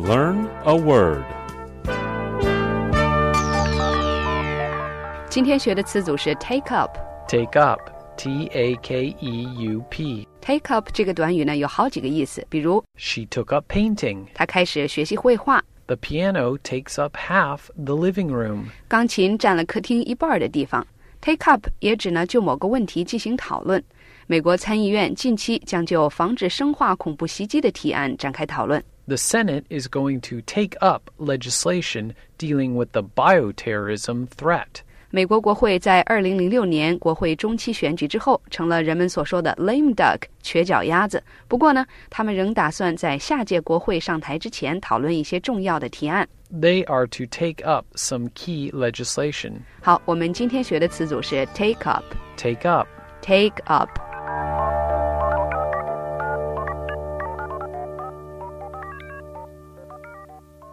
Learn a word. 今天学的词组是 take up。 Take up, T-A-K-E-U-P. Take up 这个短语呢有好几个意思，比如 She took up painting. 她开始学习绘画， The piano takes up half the living room. 钢琴占了客厅一半的地方。 Take up 也指呢就某个问题进行讨论。美国参议院近期将就防止生化恐怖袭击的提案展开讨论。 The Senate is going to take up legislation dealing with the bioterrorism threat. 美国国会在2006年国会中期选举之后，成了人们所说的 lame duck 瘸脚鸭子。不过呢，他们仍打算在下届国会上台之前讨论一些重要的提案。 They are to take up some key legislation. 好，我们今天学的词组是 take up。 Take up. Take up